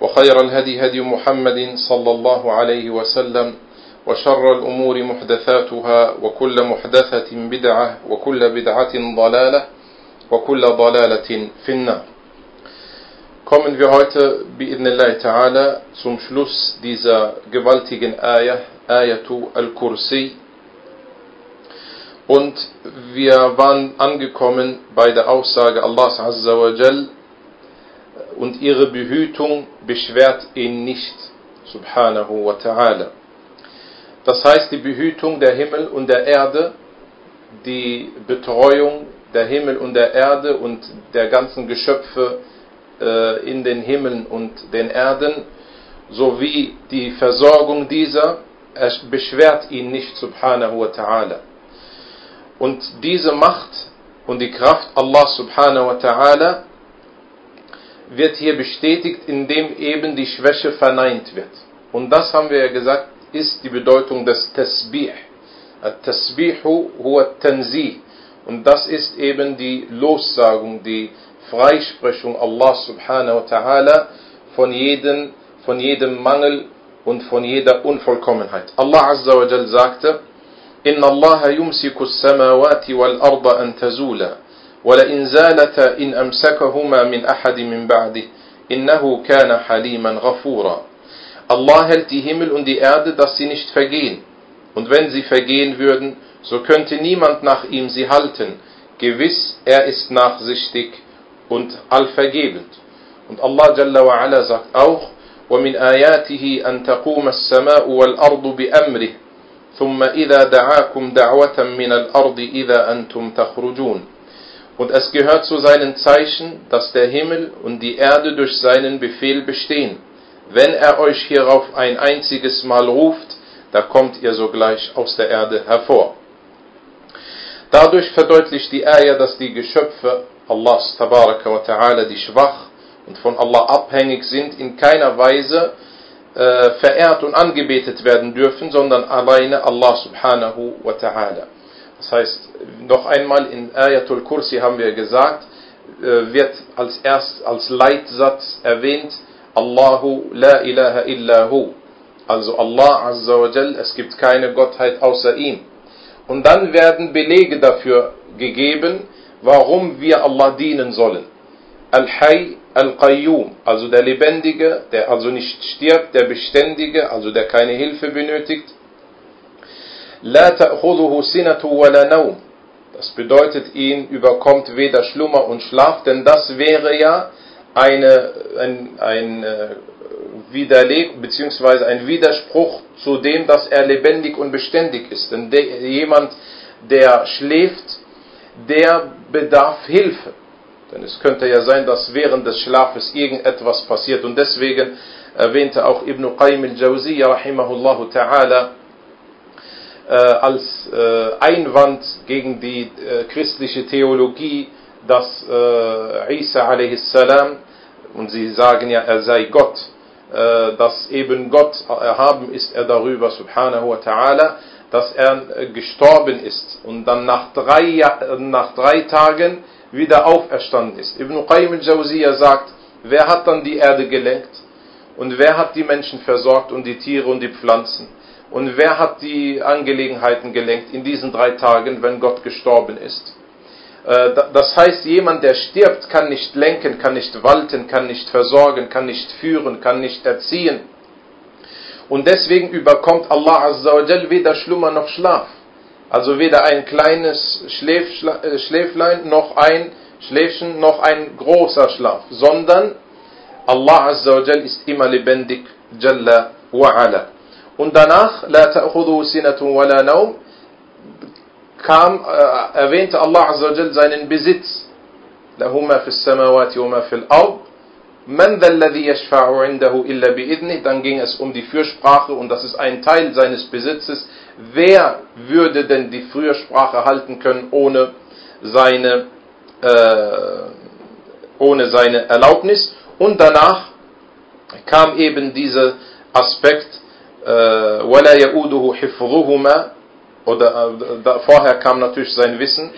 وخير الهدي هدي محمد صلى الله عليه وسلم وشر الأمور محدثاتها وكل محدثة بدعة وكل بدعة ضلالة وكل ضلالة في النار. Kommen wir heute bi'idhnillahi ta'ala zum Schluss dieser gewaltigen Ayatu al-Kursi. Und wir waren angekommen bei der Aussage Allahs Azza wa Jal, und ihre Behütung beschwert ihn nicht, subhanahu wa ta'ala. Das heißt, die Behütung der Himmel und der Erde, die Betreuung der Himmel und der Erde und der ganzen Geschöpfe in den Himmeln und den Erden, sowie die Versorgung dieser, beschwert ihn nicht, subhanahu wa ta'ala. Und diese Macht und die Kraft Allah subhanahu wa ta'ala wird hier bestätigt, indem eben die Schwäche verneint wird. Und das, haben wir ja gesagt, ist die Bedeutung des Tasbih. At-Tasbihu huwa at-Tanzih. Und das ist eben die Lossagung, die Freisprechung Allah subhanahu wa ta'ala von jedem Mangel und von jeder Unvollkommenheit. Allah Azza wa Jal sagte: Inna Allaha yumsiku as-samawati wal arda an tazula wa la in zalata in amsakahuma min ahadin min ba'di innahu kana haliman ghafura. Allah hält die Himmel und die Erde, dass sie nicht vergehen. Und wenn sie vergehen würden, so könnte niemand nach ihm sie halten. Gewiss, er ist nachsichtig und allvergebend. Und Allah Jalla wa Ala sagt auch: وَمِنْ آيَاتِهِ أَن تَقُومَ السَّمَاءُ وَالْأَرْضُ بِأَمْرِهِ ثُمَّ إِذَا دَعَاكُمْ دَعْوَةً مِنَ الْأَرْضِ إِذَا أَنْتُمْ تَخْرُجُونَ. Und es gehört zu seinen Zeichen, dass der Himmel und die Erde durch seinen Befehl bestehen. Wenn er euch hierauf ein einziges Mal ruft, da kommt ihr sogleich aus der Erde hervor. Dadurch verdeutlicht die Ayah, dass die Geschöpfe Allahs Tabaraka wa Ta'ala, die schwach und von Allah abhängig sind, in keiner Weise verehrt und angebetet werden dürfen, sondern alleine Allah subhanahu wa ta'ala. Das heißt, noch einmal in Ayatul Kursi haben wir gesagt, wird als Leitsatz erwähnt: Allahu la ilaha illahu. Also Allah Azza wa Jal, es gibt keine Gottheit außer ihm. Und dann werden Belege dafür gegeben, warum wir Allah dienen sollen. Al-Hayy, Al-Qayyum, also der Lebendige, der also nicht stirbt, der Beständige, also der keine Hilfe benötigt. La ta'khudhuhu sinatu wa la nawm. Das bedeutet, ihn überkommt weder Schlummer und Schlaf, denn das wäre ja ein Widerspruch zu dem, dass er lebendig und beständig ist. Denn jemand, der schläft, der bedarf Hilfe. Denn es könnte ja sein, dass während des Schlafes irgendetwas passiert. Und deswegen erwähnte auch Ibn Qayyim al-Jawziyya rahimahullahu ta'ala als Einwand gegen die christliche Theologie, dass Isa a.s., und sie sagen ja, er sei Gott, dass eben Gott erhaben ist, er darüber subhanahu wa ta'ala, dass er gestorben ist und dann nach drei Tagen wieder auferstanden ist. Ibn Qayyim al-Jawziyya sagt: Wer hat dann die Erde gelenkt? Und wer hat die Menschen versorgt und die Tiere und die Pflanzen? Und wer hat die Angelegenheiten gelenkt in diesen 3 Tagen, wenn Gott gestorben ist? Das heißt, jemand, der stirbt, kann nicht lenken, kann nicht walten, kann nicht versorgen, kann nicht führen, kann nicht erziehen. Und deswegen überkommt Allah Azza wa Jal weder Schlummer noch Schlaf. Also weder ein kleines Schläflein noch ein Schläfchen noch ein großer Schlaf, sondern Allah Azza wa Jal ist immer lebendig, Jalla wa Ala. Und danach, La ta'khudhuhu sinatun wa la nawm, erwähnte Allah Azza wa Jal seinen Besitz. Lahu ma fis samawati wa ma fil ard. Man dha alladhi yashfa'u 'indahu illa bi'idhnih. Dann ging es um die Fürsprache, und das ist ein Teil seines Besitzes. Wer würde denn die Fürsprache halten können ohne seine Erlaubnis? Und danach kam eben dieser Aspekt, وَلَا يَؤُودُهُ حِفْظُهُمَا, oder vorher kam natürlich sein Wissen,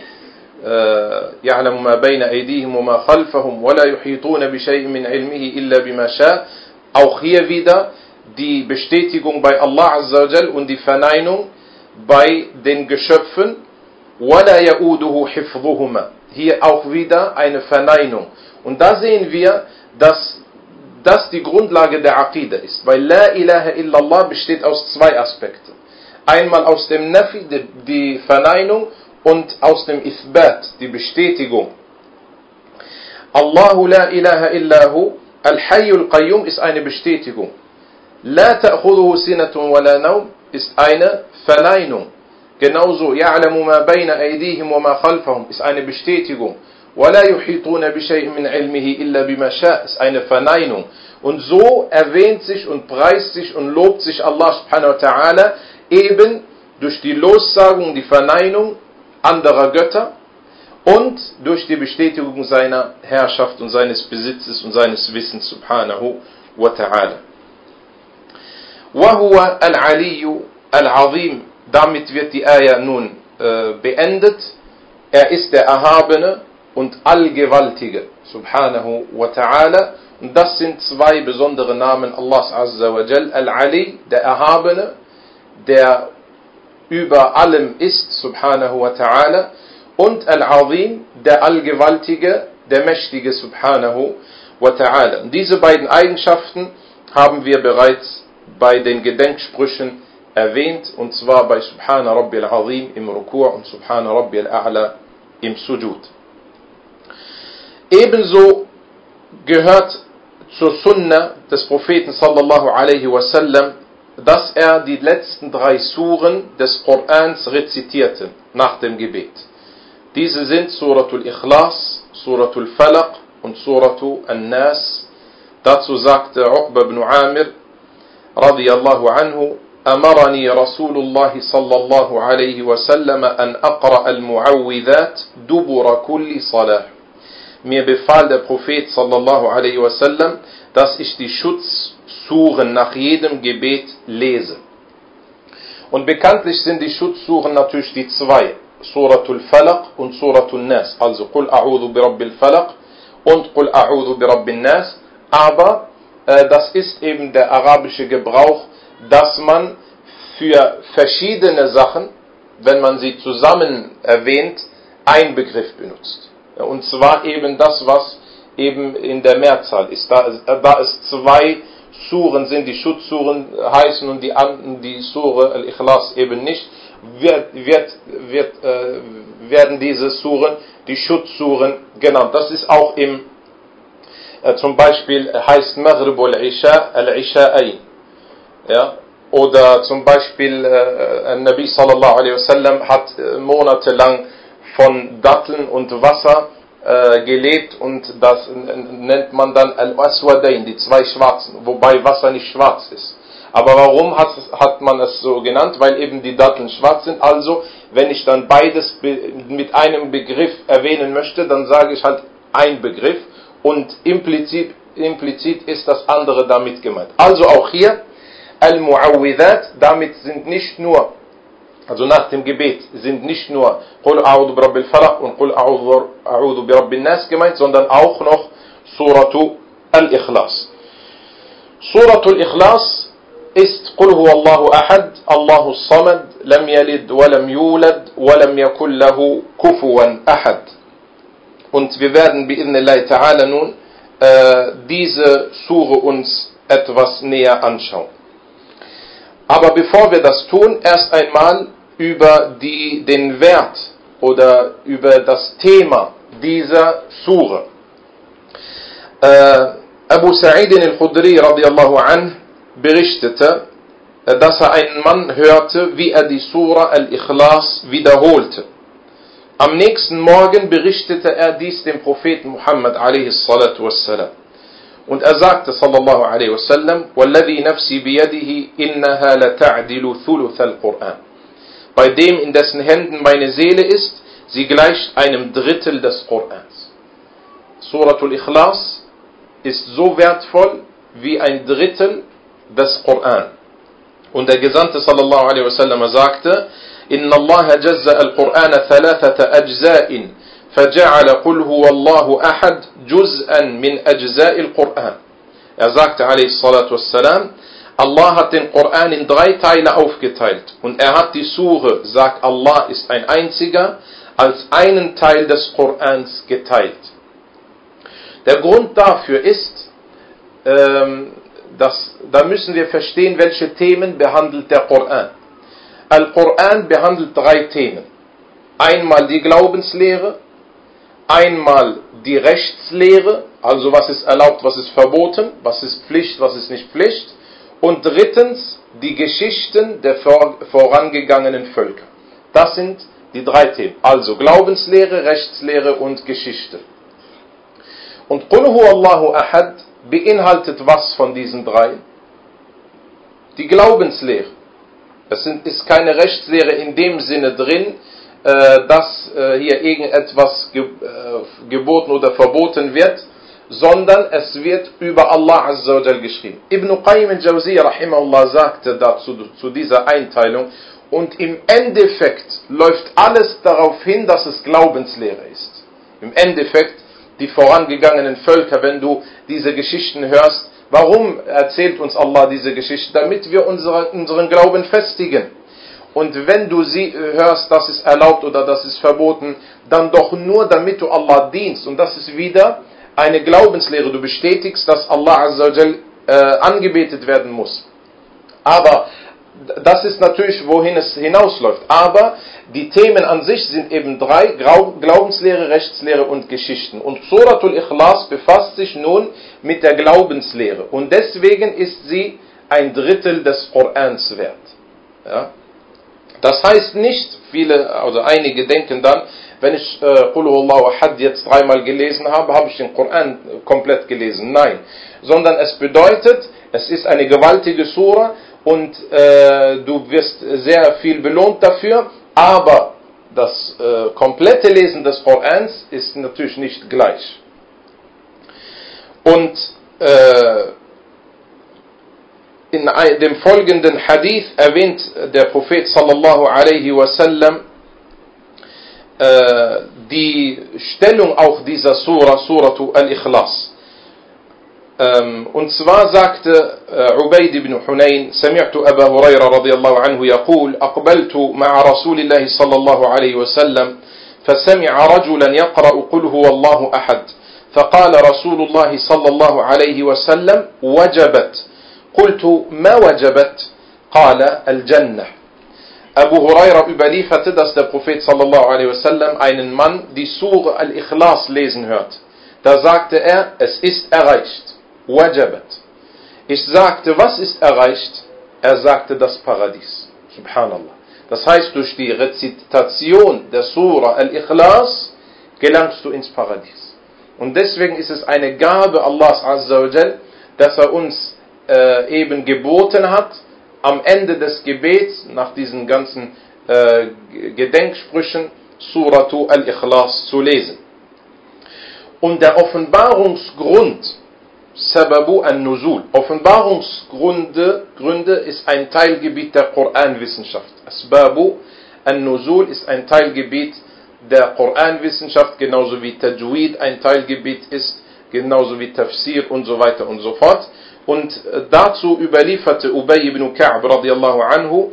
يَعْلَمُ مَا بَيْنَ أَيْدِيهِمْ وَمَا خَلْفَهُمْ وَلَا يُحِيطُونَ بِشَيْءٍ مِنْ عِلْمِهِ إِلَّا بِمَا شَاءَ Auch hier wieder die Bestätigung bei Allah Azza wa Jal und die Verneinung bei den Geschöpfen. وَلَا يَؤُودُهُ حِفْظُهُمَا. Hier auch wieder eine Verneinung. Und da sehen wir, dass das die Grundlage der Aqida ist. Weil La ilaha illallah besteht aus zwei Aspekten. Einmal aus dem Nafi, die Verneinung, und aus dem Ithbat, die Bestätigung. Allahu la ilaha illahu, al-Hayyul Qayyum ist eine Bestätigung. La ta'khudhuhu sinatun wa la nawm ist eine Verneinung. Genauso, ya'lamu ma bayna aydihim wa ma khalfahum ist eine Bestätigung. Wa la yuhituna bi shay'in min 'ilmihi illa bima sha'a ist eine Verneinung. Und so erwähnt sich und preist sich und lobt sich Allah subhanahu wa ta'ala eben durch die Lossagung, die Verneinung anderer Götter und durch die Bestätigung seiner Herrschaft und seines Besitzes und seines Wissens subhanahu wa ta'ala. وَهُوَ الْعَلِيُّ الْعَظِيمُ. Damit wird die Ayah nun beendet. Er ist der Erhabene und Allgewaltige subhanahu wa ta'ala. Und das sind zwei besondere Namen Allahs Azza wa Jal. Al-Ali, der Erhabene, der über allem ist subhanahu wa ta'ala. Und Al-Azim, der Allgewaltige, der Mächtige subhanahu wa ta'ala. Und diese beiden Eigenschaften haben wir bereits bei den Gedenksprüchen erwähnt, und zwar bei Subhana Rabbi al-Azim im Ruku' und Subhana Rabbi al-A'la im Sujud. Ebenso gehört zur Sunna des Propheten sallallahu alaihi wasallam, dass er die letzten 3 Suren des Korans rezitierte nach dem Gebet. Diese sind Suratul Ikhlas, Suratul Falaq und Suratul An-Nas. Dazu sagte Uqba ibn Amir radiyallahu anhu: أمرني رسول الله صلى الله عليه وسلم أن أقرأ المعوذات دبر كل صلاة. Mir befahl der Prophet sallallahu alaihi wasallam, dass ich die Schutzsuren nach jedem Gebet lese. Und bekanntlich sind die Schutzsuren natürlich die 2, Suratul Falaq und Suratul Nas, also Qul a'udhu bi Rabbil Falaq und Qul a'udhu bi Rabbin Nas. Aber das ist eben der arabische Gebrauch, dass man für verschiedene Sachen, wenn man sie zusammen erwähnt, einen Begriff benutzt. Und zwar eben das, was eben in der Mehrzahl ist. Da es 2 Suren sind, die Schutzsuren heißen und die Sure Al-Ikhlas eben nicht, werden diese Suren die Schutzsuren genannt. Das ist auch zum Beispiel heißt Maghrib al-Isha al-Isha'ain. Ja? Oder zum Beispiel Nabi sallallahu alaihi wasallam hat monatelang von Datteln und Wasser gelebt, und das nennt man dann Al-Aswadain, die 2 Schwarzen, wobei Wasser nicht schwarz ist. Aber warum hat man es so genannt? Weil eben die Datteln schwarz sind. Also, wenn ich dann beides mit einem Begriff erwähnen möchte, dann sage ich halt ein Begriff, und implizit ist das andere damit gemeint. Also auch hier Al-Mu'awwidhat, damit sind nicht nur, also nach dem Gebet, sind nicht nur Qul a'udhu bi Rabbil Falaq und Qul a'udhu bi Rabbin Nas gemeint, sondern auch noch Suratu Al-Ikhlas. Suratul Ikhlas ist Qul huwallahu ahad, Allahu samad, lam yalid wa lam yulad wa lam yakul lahu kufuwan ahad. Und wir werden bi'idhnillahi ta'ala nun diese Sure uns etwas näher anschauen. Aber bevor wir das tun, erst einmal über den Wert oder über das Thema dieser Sure. Abu Sa'id al-Khudri radiyallahu anh berichtete, dass er einen Mann hörte, wie er die Sura Al-Ikhlas wiederholte. Am nächsten Morgen berichtete er dies dem Propheten Muhammad alaihi salatu wassalam. Und er sagte sallallahu alaihi wasallam: وَالَّذِي نَفْسِي بِيَدِهِ إِنَّهَا لَتَعْدِلُ ثُلُثَ الْقُرْآنِ. Bei dem, in dessen Händen meine Seele ist, sie gleicht einem Drittel des Korans. Suratul Ikhlas ist so wertvoll wie ein Drittel des Koran. Und der Gesandte sallallahu alaihi wasallam sagte: إِنَّ اللَّهَ جَزَّأَ الْقُرْآنَ ثَلَاثَةَ أَجْزَاءٍ فجعل قل هو الله أحد جزءا من أجزاء القرآن. Er sagte, a.s.w., Allah hat den Koran in 3 Teile aufgeteilt und er hat die Sure, sagt Allah ist ein einziger, als einen Teil des Korans geteilt. Der Grund dafür ist, da müssen wir verstehen, welche Themen behandelt der Koran. Al-Koran behandelt 3 Themen. Einmal die Glaubenslehre, einmal die Rechtslehre, also was ist erlaubt, was ist verboten, was ist Pflicht, was ist nicht Pflicht. Und drittens die Geschichten der vorangegangenen Völker. Das sind die 3 Themen. Also Glaubenslehre, Rechtslehre und Geschichte. Und Qul huwallahu ahad beinhaltet was von diesen 3? Die Glaubenslehre. Es ist keine Rechtslehre in dem Sinne drin, dass hier irgendetwas geboten oder verboten wird, sondern es wird über Allah Azza wa Jal geschrieben. Ibn Qayyim al-Jawziyya rahimahullah sagte dazu zu dieser Einteilung, und im Endeffekt läuft alles darauf hin, dass es Glaubenslehre ist. Im Endeffekt die vorangegangenen Völker, wenn du diese Geschichten hörst, warum erzählt uns Allah diese Geschichte? Damit wir unseren Glauben festigen. Und wenn du sie hörst, das ist erlaubt oder das ist verboten, dann doch nur damit du Allah dienst. Und das ist wieder eine Glaubenslehre. Du bestätigst, dass Allah Azza wa Jal angebetet werden muss. Aber das ist natürlich, wohin es hinausläuft. Aber die Themen an sich sind eben 3, Glaubenslehre, Rechtslehre und Geschichten. Und Suratul Ikhlas befasst sich nun mit der Glaubenslehre. Und deswegen ist sie 1/3 des Korans wert. Ja? Das heißt nicht, einige denken dann, wenn ich Qul huwallahu ahad jetzt 3-mal gelesen habe, habe ich den Koran komplett gelesen. Nein, sondern es bedeutet, es ist eine gewaltige Sura und du wirst sehr viel belohnt dafür, aber das komplette Lesen des Korans ist natürlich nicht gleich. Und in dem folgenden Hadith erwähnt der Prophet sallallahu alaihi wasallam die Stellung auch dieser Suratu al-Ikhlas. Und zwar sagte Ubayd ibn Hunayn, سمعت أبا هريرة رضي الله عنه يقول أقبلت مع رسول الله صلى الله عليه وسلم فسمع رجلا يقرأ قل هو الله أحد فقال رسول الله صلى الله عليه وسلم وجبت قلت ما وجبت قال الجنة. Abu Huraira überlieferte, dass der Prophet sallallahu alaihi wasallam einen Mann die Sure al-Ikhlas lesen hört. Da sagte er, es ist erreicht. Wajabat. Ich sagte, was ist erreicht? Er sagte, das Paradies. Subhanallah. Das heißt, durch die Rezitation der Sura al-Ikhlas gelangst du ins Paradies. Und deswegen ist es eine Gabe Allahs Azza wa Jal, dass er uns eben geboten hat, am Ende des Gebets, nach diesen ganzen Gedenksprüchen, Suratu al-Ikhlas zu lesen. Und der Offenbarungsgrund, Sababu an-Nuzul, Offenbarungsgründe ist ein Teilgebiet der Koranwissenschaft. Asbabu an-Nuzul ist ein Teilgebiet der Koranwissenschaft, genauso wie Tajwid ein Teilgebiet ist, genauso wie Tafsir und so weiter und so fort. Und dazu überlieferte Ubay ibn Ka'b radiyallahu anhu,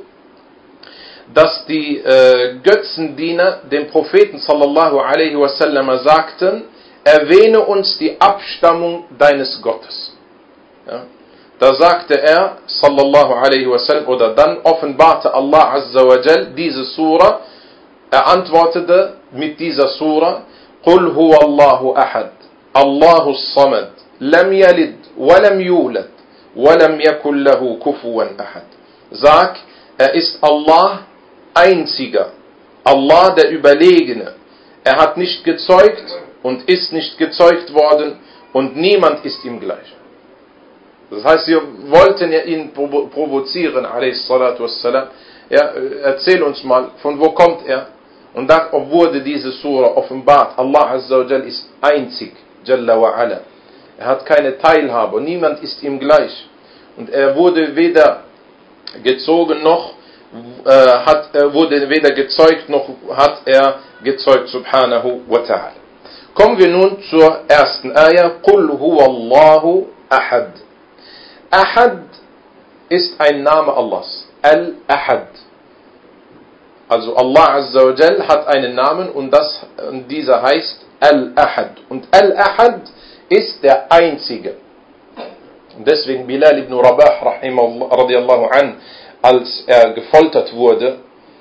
dass die Götzendiener dem Propheten sallallahu alaihi wasallam sagten, erwähne uns die Abstammung deines Gottes. Ja? Da sagte er, sallallahu alaihi wasallam, oder dann offenbarte Allah azza wa jal diese Sura, er antwortete mit dieser Sura, Qul huwa Allahu ahad, Allahu samad, lam yalid, walam yulad, walam yakul lahu kufuwan ahad. Sag, er ist Allah einziger, Allah der Überlegene. Er hat nicht gezeugt und ist nicht gezeugt worden und niemand ist ihm gleich. Das heißt, wir wollten ja ihn provozieren, a.s. Ja, erzähl uns mal, von wo kommt er? Und da wurde diese Sura offenbart. Allah Azza wa Jal ist einzig, Jalla wa Ala. Er hat keine Teilhabe, niemand ist ihm gleich. Und er wurde weder gezogen noch wurde weder gezeugt noch hat er gezeugt, subhanahu wa ta'ala. Kommen wir nun zur ersten Ayah, Qul huwa Allahu ahad. Ahad ist ein Name Allahs. Al-Ahad. Also Allah Azza wa Jal hat einen Namen und dieser heißt Al-Ahad. Und Al-Ahad ist der Einzige. Und deswegen Bilal ibn Rabah radiallahu an, als er gefoltert wurde,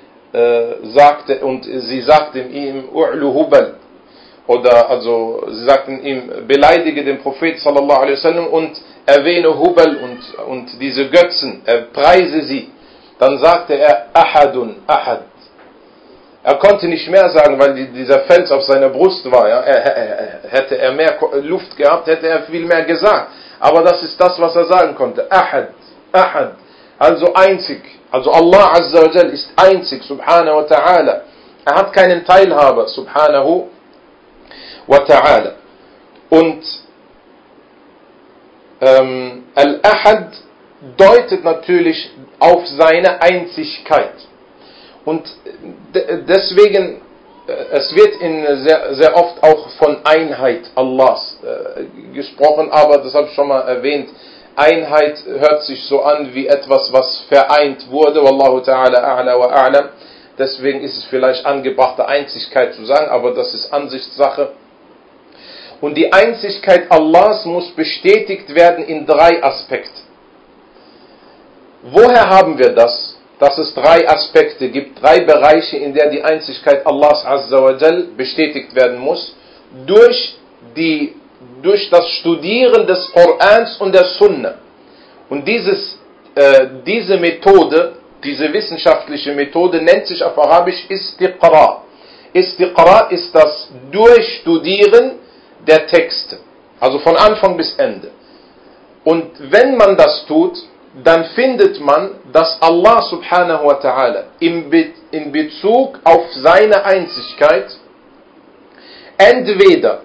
sie sagten ihm U'lu Hubal, oder also sie sagten ihm, beleidige den Prophet sallallahu alaihi wasallam und erwähne Hubal und diese Götzen, preise sie. Dann sagte er Ahadun, Ahad. Er konnte nicht mehr sagen, weil dieser Fels auf seiner Brust war. Ja? Hätte er mehr Luft gehabt, hätte er viel mehr gesagt. Aber das ist das, was er sagen konnte. Ahad, Ahad. Also einzig. Also Allah Azza wa Jal ist einzig, subhanahu wa ta'ala. Er hat keinen Teilhaber, subhanahu wa ta'ala. Und Al-Ahad deutet natürlich auf seine Einzigkeit. Und deswegen, es wird sehr oft auch von Einheit Allahs gesprochen, aber das habe ich schon mal erwähnt, Einheit hört sich so an wie etwas, was vereint wurde, Wallahu ta'ala a'la wa a'lam. Deswegen ist es vielleicht angebrachte Einzigkeit zu sagen, aber das ist Ansichtssache. Und die Einzigkeit Allahs muss bestätigt werden in 3 Aspekten. Woher haben wir das? Dass es 3 Aspekte gibt, 3 Bereiche, in der die Einzigkeit Allahs Azza wa Jal bestätigt werden muss, durch das Studieren des Korans und der Sunna. Und diese Methode, diese wissenschaftliche Methode nennt sich auf Arabisch Istiqra. Istiqra ist das Durchstudieren der Texte, also von Anfang bis Ende. Und wenn man das tut, dann findet man, dass Allah subhanahu wa ta'ala in Bezug auf seine Einzigkeit entweder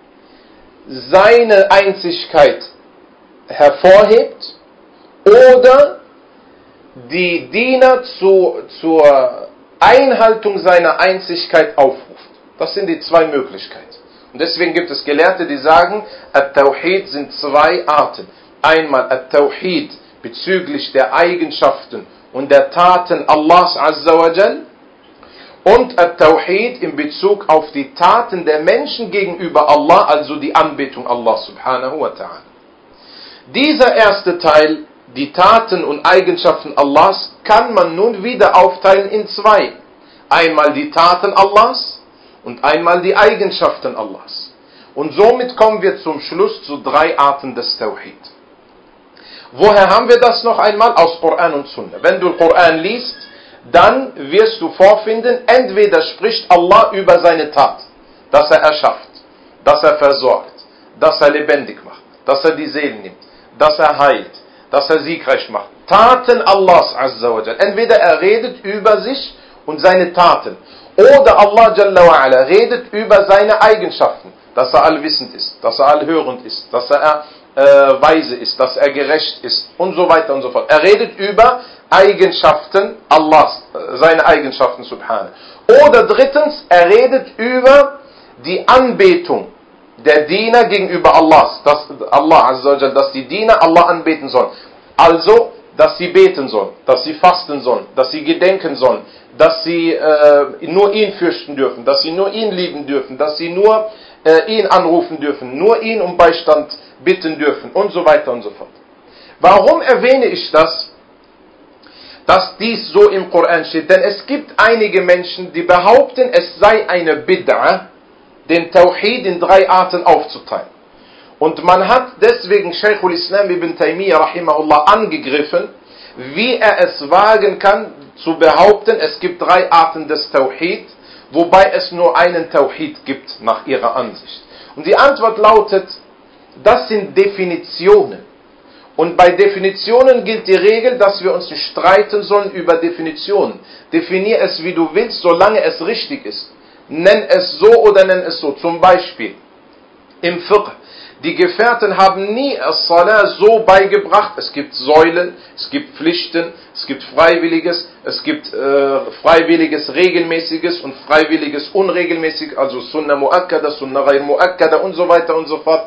seine Einzigkeit hervorhebt oder die Diener zur Einhaltung seiner Einzigkeit aufruft. Das sind die 2 Möglichkeiten. Und deswegen gibt es Gelehrte, die sagen, At-Tawhid sind 2 Arten. Einmal At-Tawhid bezüglich der Eigenschaften und der Taten Allahs Azza wa Jal und At-Tawhid in Bezug auf die Taten der Menschen gegenüber Allah, also die Anbetung Allah subhanahu wa ta'ala. Dieser erste Teil, die Taten und Eigenschaften Allahs, kann man nun wieder aufteilen in 2. Einmal die Taten Allahs und einmal die Eigenschaften Allahs. Und somit kommen wir zum Schluss zu 3 Arten des Tawhid. Woher haben wir das noch einmal? Aus Koran und Sunna. Wenn du Koran liest, dann wirst du vorfinden, entweder spricht Allah über seine Tat, dass er erschafft, dass er versorgt, dass er lebendig macht, dass er die Seelen nimmt, dass er heilt, dass er siegreich macht. Taten Allahs Azza wa Jal. Entweder er redet über sich und seine Taten, oder Allah Jalla wa Ala redet über seine Eigenschaften, dass er allwissend ist, dass er allhörend ist, dass er weise ist, dass er gerecht ist und so weiter und so fort. Er redet über Eigenschaften Allahs, seine Eigenschaften subhanahu. Oder drittens, er redet über die Anbetung der Diener gegenüber Allahs, dass Allah Azza wa Jal, dass die Diener Allah anbeten sollen. Also, dass sie beten sollen, dass sie fasten sollen, dass sie gedenken sollen, dass sie nur ihn fürchten dürfen, dass sie nur ihn lieben dürfen, dass sie nur ihn anrufen dürfen, nur ihn um Beistand bitten dürfen und so weiter und so fort. Warum erwähne ich das? Dass dies so im Koran steht. Denn es gibt einige Menschen, die behaupten, es sei eine Bid'a, den Tawhid in 3 Arten aufzuteilen. Und man hat deswegen Shaykhul Islam ibn Taymiyyah rahimahullah angegriffen, wie er es wagen kann zu behaupten, es gibt 3 Arten des Tawhid, wobei es nur einen Tawhid gibt nach ihrer Ansicht. Und die Antwort lautet, das sind Definitionen. Und bei Definitionen gilt die Regel, dass wir uns nicht streiten sollen über Definitionen. Definier es wie du willst, solange es richtig ist. Nenn es so oder nenn es so. Zum Beispiel im Fiqh. Die Gefährten haben nie As-Salah so beigebracht. Es gibt Säulen, es gibt Pflichten, es gibt Freiwilliges, es gibt Freiwilliges Regelmäßiges und Freiwilliges Unregelmäßig, also Sunnah Muakkada, Sunnah Ghair Muakkada und so weiter und so fort.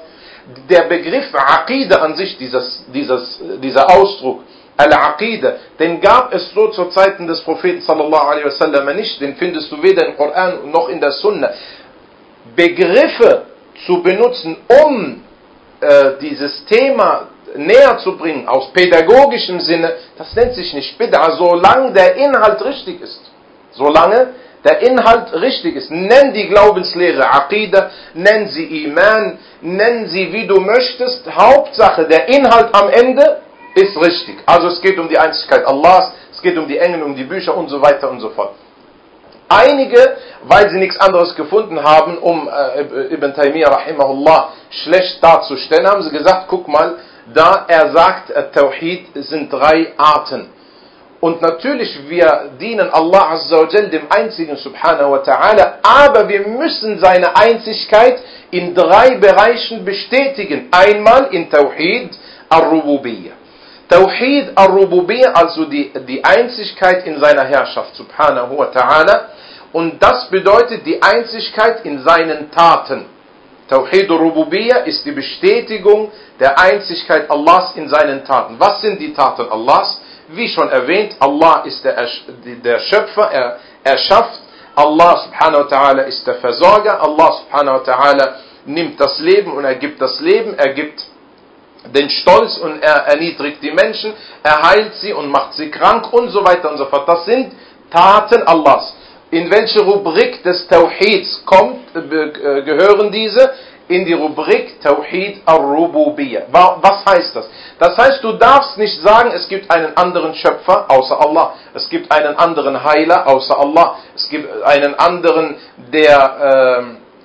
Der Begriff Aqida an sich, dieser Ausdruck, Al-Aqida, den gab es so zu Zeiten des Propheten sallallahu alaihi wasallam nicht, den findest du weder im Koran noch in der Sunna. Begriffe zu benutzen, um dieses Thema näher zu bringen, aus pädagogischem Sinne, das nennt sich nicht Bid'a, solange der Inhalt richtig ist. Solange der Inhalt richtig ist. Nenn die Glaubenslehre Aqida, nenn sie Iman, nenn sie wie du möchtest. Hauptsache, der Inhalt am Ende ist richtig. Also es geht um die Einzigkeit Allahs, es geht um die Engel, um die Bücher und so weiter und so fort. Einige, weil sie nichts anderes gefunden haben, um Ibn Taymiyyah rahimahullah schlecht darzustellen, haben sie gesagt, guck mal, da er sagt, Tawhid sind 3 Arten. Und natürlich, wir dienen Allah Azza wa Jal, dem Einzigen Subhanahu wa Ta'ala, aber wir müssen seine Einzigkeit in 3 Bereichen bestätigen. Einmal in Tawhid al-Rububiyyah. Tawhid al-Rububiyyah, also die Einzigkeit in seiner Herrschaft Subhanahu wa Ta'ala. Und das bedeutet die Einzigkeit in seinen Taten. Tawhid al-Rububiyyah ist die Bestätigung der Einzigkeit Allahs in seinen Taten. Was sind die Taten Allahs? Wie schon erwähnt, Allah ist der Schöpfer, er erschafft. Allah subhanahu wa ta'ala ist der Versorger. Allah subhanahu wa ta'ala nimmt das Leben und er gibt das Leben. Er gibt den Stolz und er erniedrigt die Menschen. Er heilt sie und macht sie krank und so weiter und so fort. Das sind Taten Allahs. In welche Rubrik des Tawhids gehören diese? In die Rubrik Tawhid al-Rububiyyah. Was heißt das? Das heißt, du darfst nicht sagen, es gibt einen anderen Schöpfer außer Allah. Es gibt einen anderen Heiler außer Allah. Es gibt einen anderen, der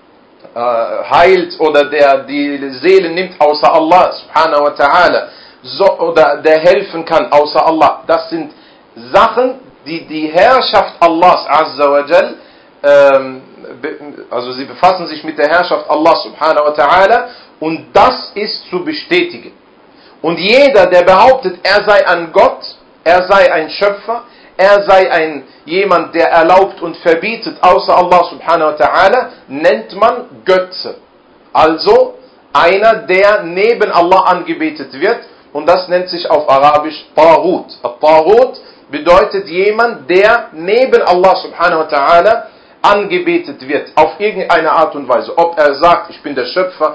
heilt oder der die Seele nimmt außer Allah subhanahu wa ta'ala. Oder der helfen kann außer Allah. Das sind Sachen, die Herrschaft Allahs Azza wa Jal, also sie befassen sich mit der Herrschaft Allah subhanahu wa ta'ala und das ist zu bestätigen. Und jeder, der behauptet, er sei ein Gott, er sei ein Schöpfer, er sei jemand, der erlaubt und verbietet außer Allah subhanahu wa ta'ala, nennt man Götze. Also einer, der neben Allah angebetet wird und das nennt sich auf Arabisch Taghut. Taghut bedeutet jemand, der neben Allah subhanahu wa ta'ala angebetet wird, auf irgendeine Art und Weise. Ob er sagt, ich bin der Schöpfer,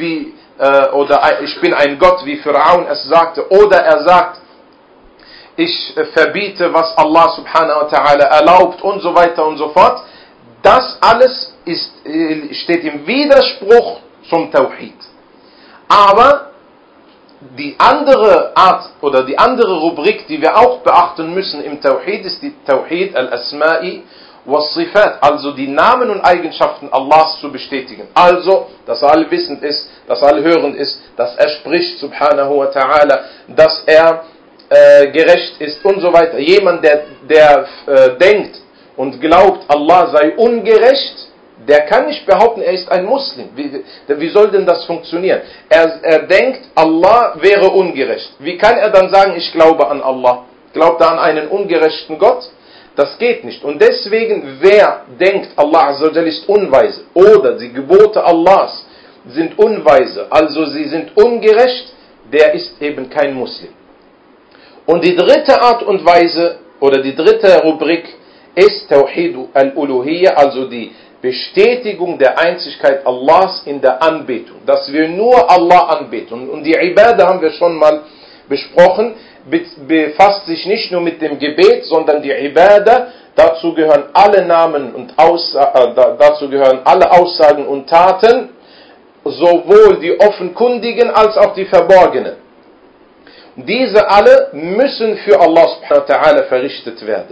oder ich bin ein Gott, wie Pharaon es sagte, oder er sagt, ich verbiete, was Allah subhanahu wa ta'ala erlaubt und so weiter und so fort. Das alles steht im Widerspruch zum Tawhid. Aber die andere Art oder die andere Rubrik, die wir auch beachten müssen im Tawhid, ist die Tawhid al-Asma'i was-Sifat, also die Namen und Eigenschaften Allahs zu bestätigen. Also, dass er allwissend ist, dass er allhörend ist, dass er spricht, subhanahu wa ta'ala, dass er gerecht ist und so weiter. Jemand, der denkt und glaubt, Allah sei ungerecht, der kann nicht behaupten, er ist ein Muslim. Wie soll denn das funktionieren? Er denkt, Allah wäre ungerecht. Wie kann er dann sagen, ich glaube an Allah? Glaubt er an einen ungerechten Gott? Das geht nicht. Und deswegen, wer denkt, Allah Azza wa Jalla ist unweise oder die Gebote Allahs sind unweise, also sie sind ungerecht, der ist eben kein Muslim. Und die dritte Art und Weise oder die dritte Rubrik ist Tawhid al-Uluhiyyah, also die Bestätigung der Einzigkeit Allahs in der Anbetung, dass wir nur Allah anbeten. Und die Ibadah haben wir schon mal besprochen, befasst sich nicht nur mit dem Gebet, sondern die Ibadah, dazu gehören alle Namen und dazu gehören alle Aussagen und Taten, sowohl die offenkundigen als auch die verborgenen. Diese alle müssen für Allah subhanahu wa ta'ala verrichtet werden.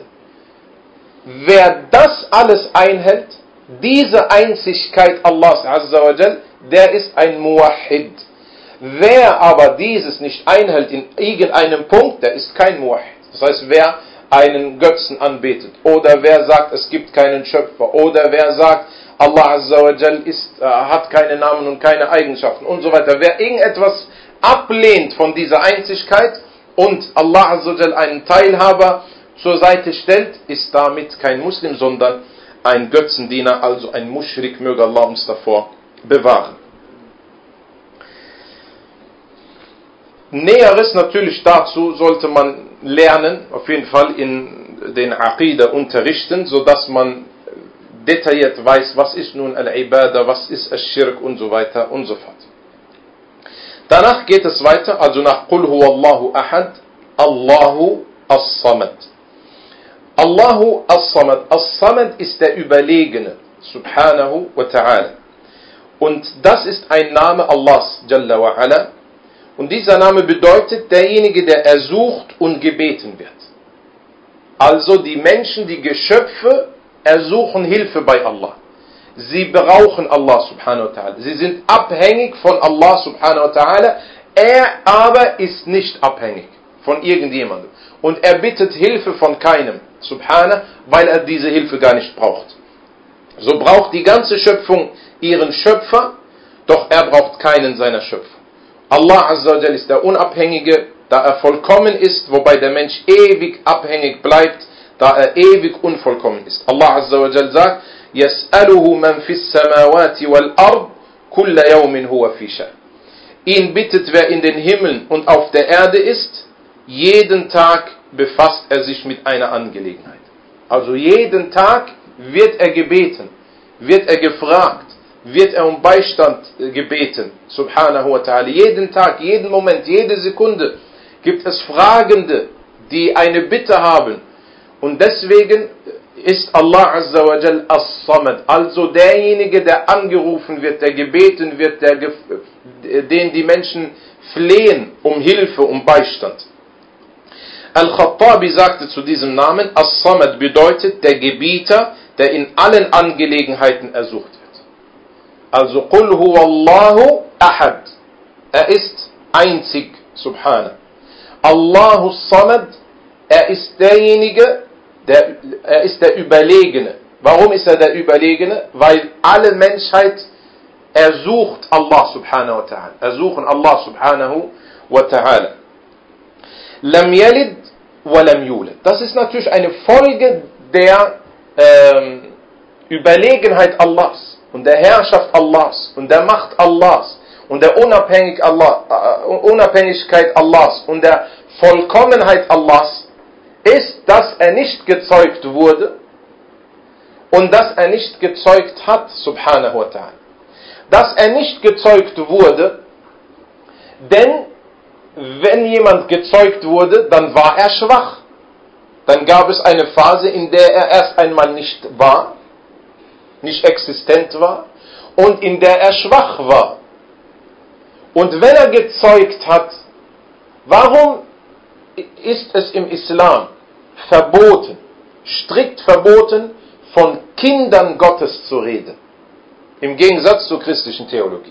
Wer das alles einhält, diese Einzigkeit Allahs Azza wa Jal, der ist ein Muwahhid. Wer aber dieses nicht einhält in irgendeinem Punkt, der ist kein Muwahhid. Das heißt, wer einen Götzen anbetet oder wer sagt, es gibt keinen Schöpfer oder wer sagt, Allah Azza wa Jal hat keine Namen und keine Eigenschaften und so weiter. Wer irgendetwas ablehnt von dieser Einzigkeit und Allah Azza wa Jal einen Teilhaber zur Seite stellt, ist damit kein Muslim, sondern ein Götzendiener, also ein Muschrik, möge Allah uns davor bewahren. Näheres natürlich dazu sollte man lernen, auf jeden Fall in den Aqidah-Unterrichten, sodass man detailliert weiß, was ist nun Al-Ibadah, was ist Al-Shirk und so weiter und so fort. Danach geht es weiter, also nach Qul huwallahu ahad, Allahu as-Samad. Allahu as-Samad. As-Samad ist der Überlegene, subhanahu wa ta'ala. Und das ist ein Name Allahs, Jalla wa ala. Und dieser Name bedeutet derjenige, der ersucht und gebeten wird. Also die Menschen, die Geschöpfe, ersuchen Hilfe bei Allah. Sie brauchen Allah subhanahu wa ta'ala. Sie sind abhängig von Allah subhanahu wa ta'ala. Er aber ist nicht abhängig von irgendjemandem. Und er bittet Hilfe von keinem, subhanahu, weil er diese Hilfe gar nicht braucht. So braucht die ganze Schöpfung ihren Schöpfer, doch er braucht keinen seiner Schöpfer. Allah Azza wa Jal ist der Unabhängige, da er vollkommen ist, wobei der Mensch ewig abhängig bleibt, da er ewig unvollkommen ist. Allah Azza wa Jal sagt, يَسْأَلُهُ مَنْ فِي السَّمَاوَاتِ وَالْأَرْضِ كُلَّ يَوْمٍ هُوَ فِي شَأْنٍ. Ihn bittet, wer in den Himmeln und auf der Erde ist, jeden Tag befasst er sich mit einer Angelegenheit. Also jeden Tag wird er gebeten, wird er gefragt, wird er um Beistand gebeten, subhanahu wa ta'ala. Jeden Tag, jeden Moment, jede Sekunde gibt es Fragende, die eine Bitte haben. Und deswegen ist Allah Azza wa Jal as-Samad, also derjenige, der angerufen wird, der gebeten wird, den die Menschen flehen um Hilfe, um Beistand. Al-Khattabi sagte zu diesem Namen, as-Samad bedeutet der Gebieter, der in allen Angelegenheiten ersucht wird. Also, Qul huwallahu ahad. Er ist einzig, subhanahu. Allahu Samad, er ist derjenige, er ist der Überlegene. Warum ist er der Überlegene? Weil alle Menschheit ersucht Allah subhanahu wa ta'ala. Ersuchen Allah subhanahu wa ta'ala. Lam yalid wa lam yulad. Das ist natürlich eine Folge der Überlegenheit Allahs und der Herrschaft Allahs und der Macht Allahs und der Unabhängigkeit Allahs und der Vollkommenheit Allahs ist, dass er nicht gezeugt wurde und dass er nicht gezeugt hat, subhanahu wa ta'ala. Dass er nicht gezeugt wurde, denn wenn jemand gezeugt wurde, dann war er schwach. Dann gab es eine Phase, in der er erst einmal nicht war, nicht existent war und in der er schwach war. Und wenn er gezeugt hat, warum ist es im Islam verboten, strikt verboten, von Kindern Gottes zu reden? Im Gegensatz zur christlichen Theologie.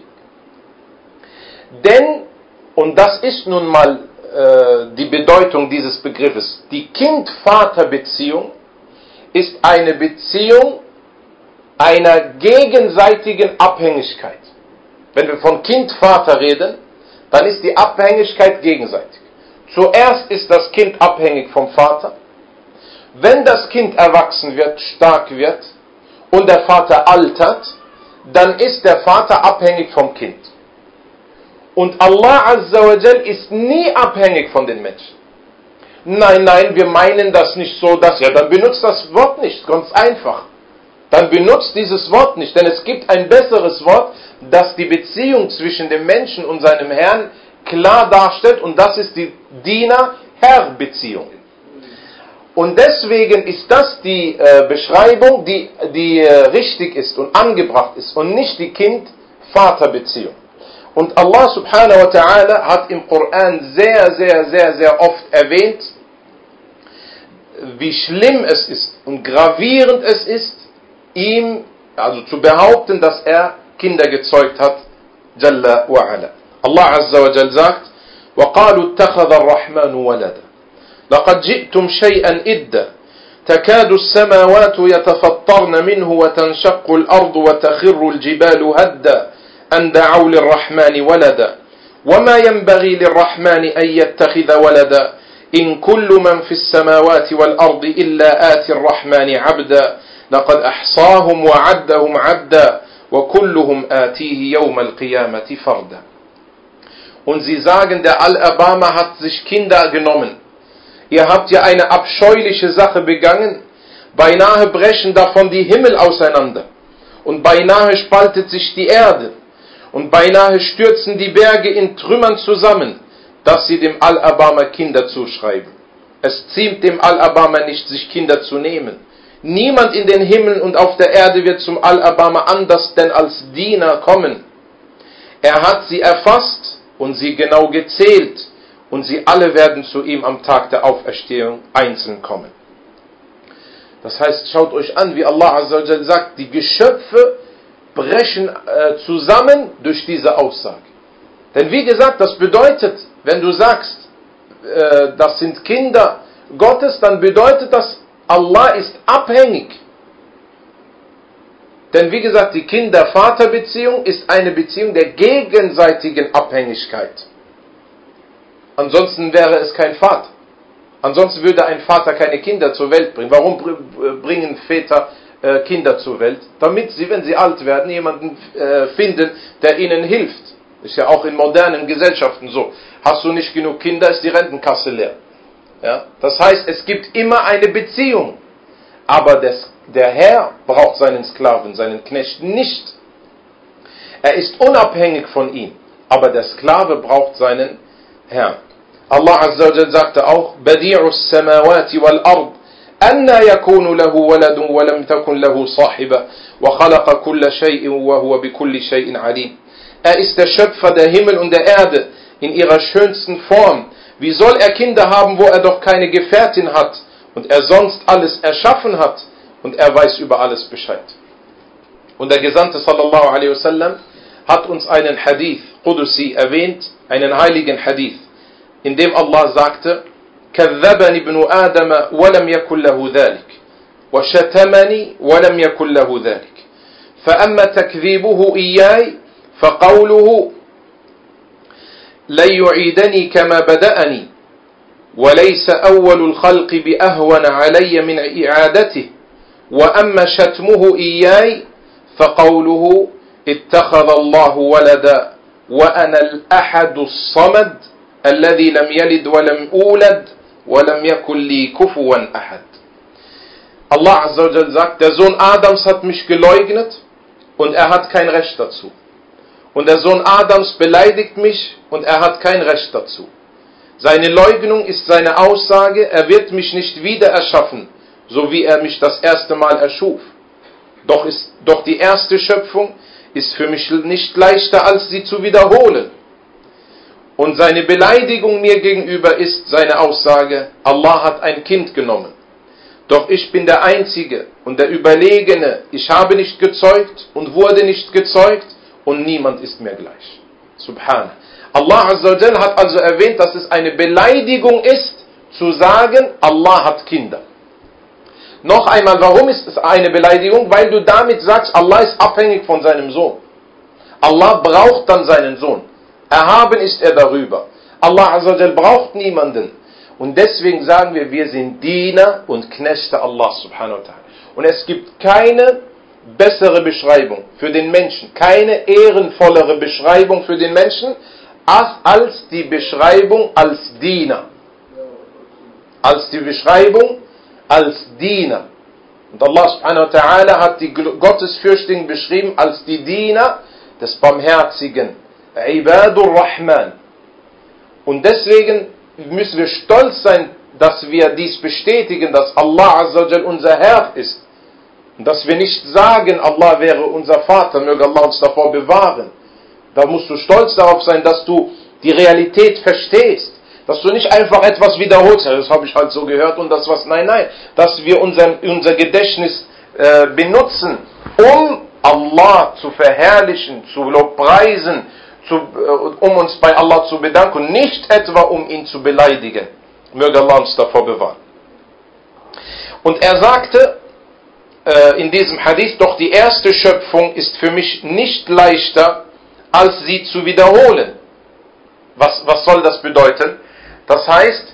Denn, und das ist nun mal die Bedeutung dieses Begriffes, die Kind-Vater-Beziehung ist eine Beziehung einer gegenseitigen Abhängigkeit. Wenn wir von Kind-Vater reden, dann ist die Abhängigkeit gegenseitig. Zuerst ist das Kind abhängig vom Vater. Wenn das Kind erwachsen wird, stark wird und der Vater altert, dann ist der Vater abhängig vom Kind. Und Allah Azza wa Jal ist nie abhängig von den Menschen. Nein, wir meinen das nicht so, dass, ja, dann benutzt das Wort nicht, ganz einfach. Dann benutzt dieses Wort nicht, denn es gibt ein besseres Wort, das die Beziehung zwischen dem Menschen und seinem Herrn klar darstellt, und das ist die Diener-Herr-Beziehung. Und deswegen ist das die Beschreibung, die richtig ist und angebracht ist und nicht die Kind-Vater-Beziehung. Und Allah subhanahu wa ta'ala hat im Koran sehr oft erwähnt, wie schlimm es ist und gravierend es ist, ihm, also zu behaupten, dass er Kinder gezeugt hat, Jalla wa ala. Allah Azza wa Jal sagt, وَقَالُوا اتَّخَذَ الرَّحْمَنُ وَلَدًا لَقَدْ جِئْتُمْ شَيْئًا إِدًّا تكاد السماوات يتفطرن منه وتنشق الأرض وتخر الجبال هدا أن دعوا للرحمن ولدا وما ينبغي للرحمن أن يتخذ ولدا إن كل من في السماوات والأرض إلا آتي الرحمن عبدا لقد أحصاهم وعدهم عدا وكلهم آتيه يوم القيامة فردا. und sie sagen, der Allerbarmer hat sich Kinder genommen. Ihr habt ja eine abscheuliche Sache begangen. Beinahe brechen davon die Himmel auseinander. Und beinahe spaltet sich die Erde. Und beinahe stürzen die Berge in Trümmern zusammen, dass sie dem Allerbarmer Kinder zuschreiben. Es ziemt dem Allerbarmer nicht, sich Kinder zu nehmen. Niemand in den Himmeln und auf der Erde wird zum Allerbarmer anders denn als Diener kommen. Er hat sie erfasst und sie genau gezählt, und sie alle werden zu ihm am Tag der Auferstehung einzeln kommen. Das heißt, schaut euch an, wie Allah Azza wa Jal sagt, die Geschöpfe brechen zusammen durch diese Aussage. Denn wie gesagt, das bedeutet, wenn du sagst, das sind Kinder Gottes, dann bedeutet das, Allah ist abhängig. Denn wie gesagt, die Kinder-Vater-Beziehung ist eine Beziehung der gegenseitigen Abhängigkeit. Ansonsten wäre es kein Vater. Ansonsten würde ein Vater keine Kinder zur Welt bringen. Warum bringen Väter Kinder zur Welt? Damit sie, wenn sie alt werden, jemanden finden, der ihnen hilft. Ist ja auch in modernen Gesellschaften so. Hast du nicht genug Kinder, ist die Rentenkasse leer. Ja? Das heißt, es gibt immer eine Beziehung. Aber der Herr braucht seinen Sklaven, seinen Knecht nicht. Er ist unabhängig von ihm. Aber der Sklave braucht seinen Herrn. Allah Azza wa Jal sagte auch, Badi'u s-samawati wal-ard, anna yakunu lahu waladun wa lam takun lahu sahiba, wa khalaqa kulla shay'in wa huwa bi kulli shay'in alim. Er ist der Schöpfer der Himmel und der Erde in ihrer schönsten Form. Wie soll er Kinder haben, wo er doch keine Gefährtin hat und er sonst alles erschaffen hat und er weiß über alles Bescheid. Und der Gesandte sallallahu alaihi wasallam hat uns einen Hadith Qudusi erwähnt, einen heiligen Hadith, in dem Allah sagte, كذبني ابن آدم ولم يكن له ذلك وشتمني ولم يكن له ذلك فأما تكذيبه إياي فقوله لن يعيدني كما بدأني وليس أول الخلق بأهون علي من إعادته وأما شتمه إياي فقوله اتخذ الله ولدا وأنا الأحد الصمد الذي لم يلد ولم أولد ولم يكن لي كفوا أحد. Allah Azza wa Jal sagt, der Sohn Adams hat mich geleugnet und er hat kein Recht dazu. Und der Sohn Adams beleidigt mich und er hat kein Recht dazu. Seine Leugnung ist seine Aussage, er wird mich nicht wieder erschaffen, so wie er mich das erste Mal erschuf. Doch die erste Schöpfung ist für mich nicht leichter, als sie zu wiederholen. Und seine Beleidigung mir gegenüber ist seine Aussage, Allah hat ein Kind genommen. Doch ich bin der Einzige und der Überlegene, ich habe nicht gezeugt und wurde nicht gezeugt und niemand ist mir gleich. Subhanallah. Allah Azza wa Jal hat also erwähnt, dass es eine Beleidigung ist, zu sagen, Allah hat Kinder. Noch einmal, warum ist es eine Beleidigung? Weil du damit sagst, Allah ist abhängig von seinem Sohn. Allah braucht dann seinen Sohn. Erhaben ist er darüber. Allah Azza wa Jal braucht niemanden. Und deswegen sagen wir, wir sind Diener und Knechte Allah subhanahu wa ta'ala. Und es gibt keine bessere Beschreibung für den Menschen, keine ehrenvollere Beschreibung für den Menschen, als die Beschreibung als Diener. Als die Beschreibung als Diener. Und Allah subhanahu wa ta'ala hat die Gottesfürchtigen beschrieben als die Diener des Barmherzigen. Ibadur Rahman. Und deswegen müssen wir stolz sein, dass wir dies bestätigen, dass Allah Azza wa Jal unser Herr ist. Und dass wir nicht sagen, Allah wäre unser Vater, möge Allah uns davor bewahren. Da musst du stolz darauf sein, dass du die Realität verstehst. Dass du nicht einfach etwas wiederholst, das habe ich halt so gehört und das was, nein. Dass wir unser Gedächtnis benutzen, um Allah zu verherrlichen, zu lobpreisen, um uns bei Allah zu bedanken, nicht etwa um ihn zu beleidigen. Möge Allah uns davor bewahren. Und er sagte in diesem Hadith, doch die erste Schöpfung ist für mich nicht leichter, als sie zu wiederholen. Was soll das bedeuten? Das heißt,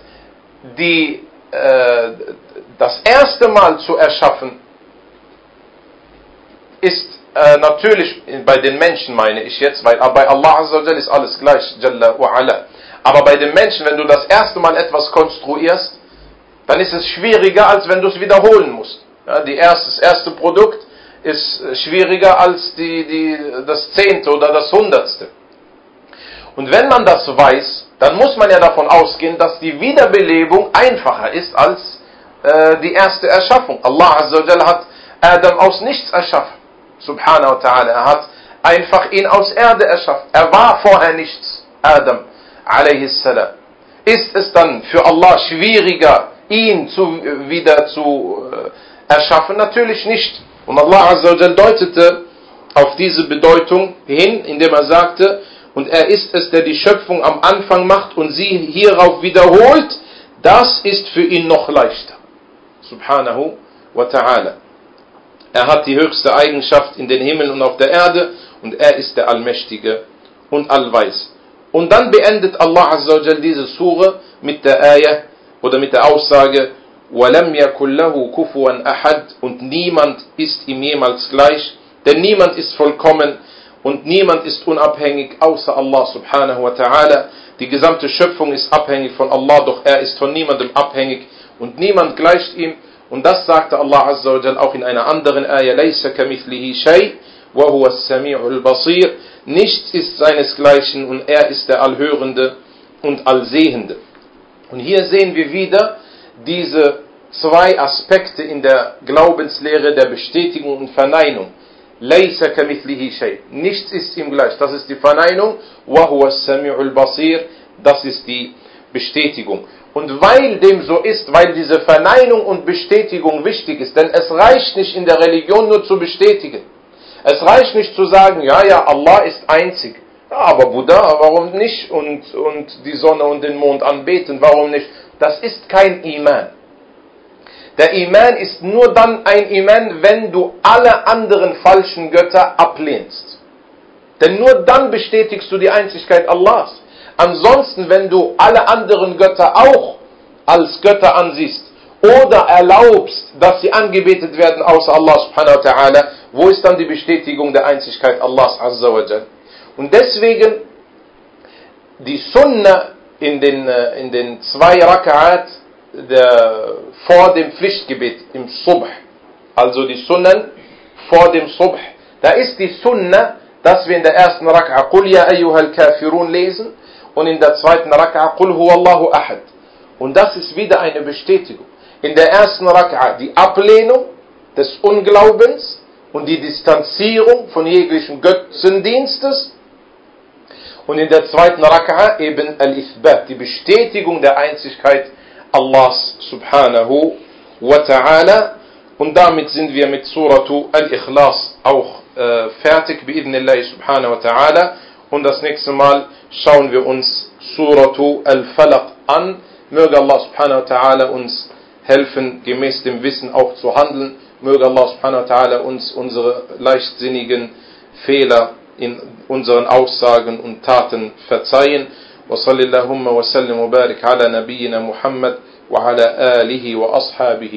das erste Mal zu erschaffen, ist natürlich bei den Menschen meine ich jetzt, weil bei Allah Azza wa Jal ist alles gleich, Jalla wa Ala. Aber bei den Menschen, wenn du das erste Mal etwas konstruierst, dann ist es schwieriger, als wenn du es wiederholen musst. Ja, das erste Produkt ist schwieriger als das 10. oder das 100. Und wenn man das weiß, dann muss man ja davon ausgehen, dass die Wiederbelebung einfacher ist als die erste Erschaffung. Allah Azza wa Jal hat Adam aus nichts erschaffen. Subhanahu wa ta'ala. Er hat einfach ihn aus Erde erschaffen. Er war vorher nichts. Adam a.s. Ist es dann für Allah schwieriger, ihn wieder zu erschaffen? Natürlich nicht. Und Allah Azza wa Jal deutete auf diese Bedeutung hin, indem er sagte, und er ist es, der die Schöpfung am Anfang macht und sie hierauf wiederholt, das ist für ihn noch leichter. Subhanahu wa ta'ala. Er hat die höchste Eigenschaft in den Himmel und auf der Erde und er ist der Allmächtige und Allweis. Und dann beendet Allah Azza wa Jal diese Sure mit der Ayah oder mit der Aussage وَلَمْ يَكُنْ لَهُ كُفُوًا أَحَدٌ und niemand ist ihm jemals gleich, denn niemand ist vollkommen und niemand ist unabhängig außer Allah subhanahu wa ta'ala. Die gesamte Schöpfung ist abhängig von Allah, doch er ist von niemandem abhängig und niemand gleicht ihm. Und das sagte Allah Azza wa Jal auch in einer anderen Ayah, لَيْسَ كَمِثْلِهِ شَيْءٌ وَهُوَ السَّمِيعُ الْبَصِيرُ. Nichts ist seinesgleichen und er ist der Allhörende und Allsehende. Und hier sehen wir wieder diese zwei Aspekte in der Glaubenslehre der Bestätigung und Verneinung. لَيْسَ كَمِثْلِهِ شَيْءٌ. Nichts ist ihm gleich. Das ist die Verneinung. وَهُوَ السَّمِيعُ الْبَصِيرُ. Das ist die Bestätigung. Und weil dem so ist, weil diese Verneinung und Bestätigung wichtig ist, denn es reicht nicht in der Religion nur zu bestätigen. Es reicht nicht zu sagen, ja, Allah ist einzig. Ja, aber Buddha, warum nicht? Und die Sonne und den Mond anbeten, warum nicht? Das ist kein Iman. Der Iman ist nur dann ein Iman, wenn du alle anderen falschen Götter ablehnst. Denn nur dann bestätigst du die Einzigkeit Allahs. Ansonsten, wenn du alle anderen Götter auch als Götter ansiehst oder erlaubst, dass sie angebetet werden außer Allah subhanahu wa ta'ala, wo ist dann die Bestätigung der Einzigkeit Allahs azza wa jal? Und deswegen die Sunna in den 2 Rak'at vor dem Pflichtgebet im Subh, also die Sunnen vor dem Subh, da ist die Sunna, dass wir in der ersten Rak'a Qul ya ayyuhal kafirun lesen und in der zweiten Rak'a Qul huwallahu ahad. Und das ist wieder eine Bestätigung. In der ersten Rak'a die Ablehnung des Unglaubens und die Distanzierung von jeglichen Götzendienstes. Und in der zweiten Rak'a eben Al-Ithbat, die Bestätigung der Einzigkeit Allahs subhanahu wa ta'ala. Und damit sind wir mit Suratu Al-Ikhlas auch fertig, bi'idhnillahi subhanahu wa ta'ala. Und das nächste Mal schauen wir uns Suratu Al-Falaq an. Möge Allah subhanahu wa ta'ala uns helfen, gemäß dem Wissen auch zu handeln. Möge Allah subhanahu wa ta'ala uns unsere leichtsinnigen Fehler in unseren Aussagen und Taten verzeihen. Wa sallallahu wa sallim wa barik ala nabiyyina Muhammad wa ala alihi wa ashabihi